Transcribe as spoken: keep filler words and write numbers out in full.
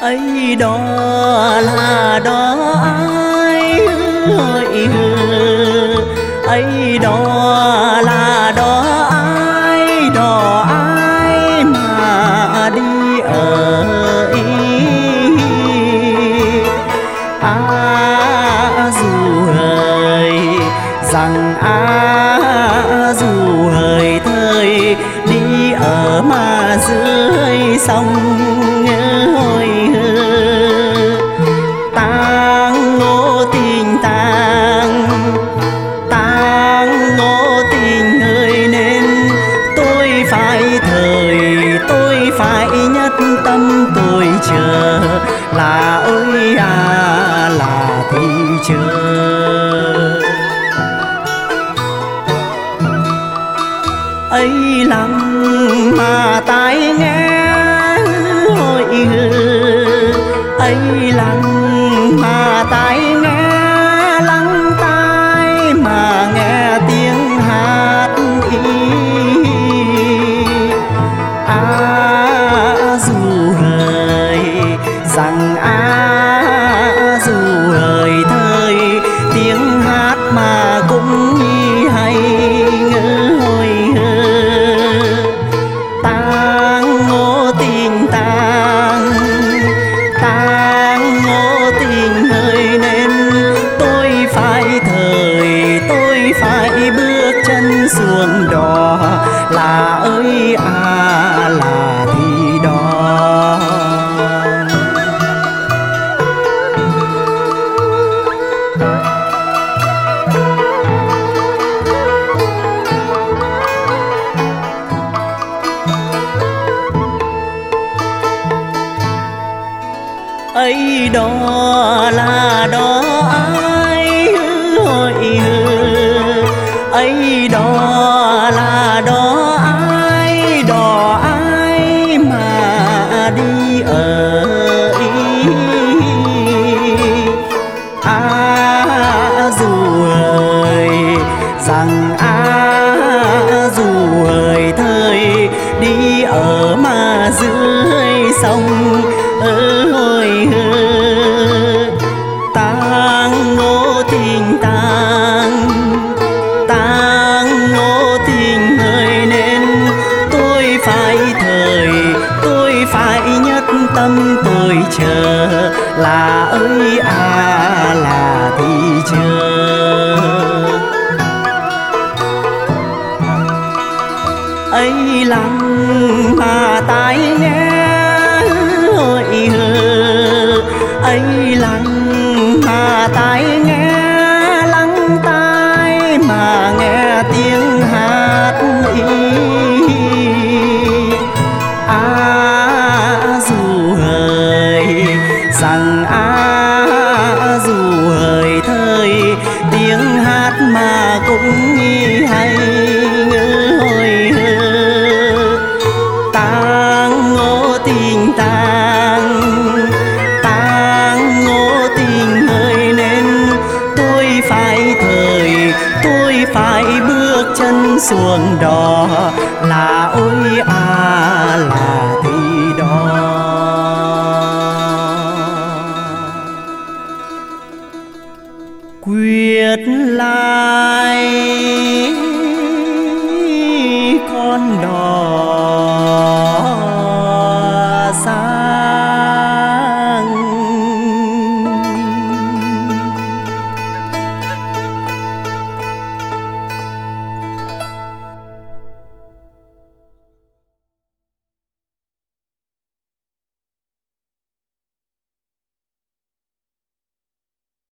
ấy đó là đó ai ơi, ấy đó là đó ai, đó ai mà đi ở a dù hời rằng a dù hời thời đi ở mà dưới sông ôi tang ngô tình tang tang ngô tình ơi, nên tôi phải thời tôi phải nhất tâm tôi chờ là ơi à là thì chờ ấy lặng mà tai nghe ôi ấy lặng mà tai nghe lắng tai mà nghe tiếng hát ý a dù hời rằng a dù hời thời tiếng hát mà cũng nhi hay ngơi tang ngô tình tang tang ngô tình ơi, nên tôi phải thời tôi phải bước chân xuống đò là ơi à là thì đó ấy đó là đó ai ơi, ấy đó là đó ai, đó ai mà đi ở a dù hời rằng a dù hời thời đi ở mà dưới sông ơi tang ngô tình tang tang ngô tình ơi, nên tôi phải thời tôi phải nhất tâm tôi chờ là ơi à là thì chờ ấy lặng mà tai nghe ôi ấy lặng mà tai nghe lắng tai mà nghe tiếng hát ý a dù hời rằng a dù hời thời tiếng hát mà cũng nhi hay ôi tang ngô tình tang tang ngô tình ơi, nên tôi phải thời tôi phải bước chân xuống đò là ôi à là thì đó quyết lại con đò